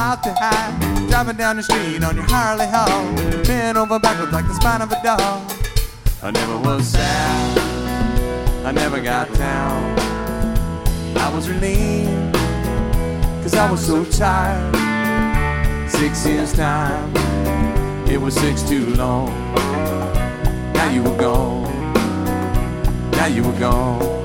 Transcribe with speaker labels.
Speaker 1: out to hide, driving down the street on your Harley Hall, bent over backwards like the spine of a dog. I never was sad, I never got down. I was relieved, cause I was so tired. 6 years time, it was 6 too long. Now you were gone, now you were gone.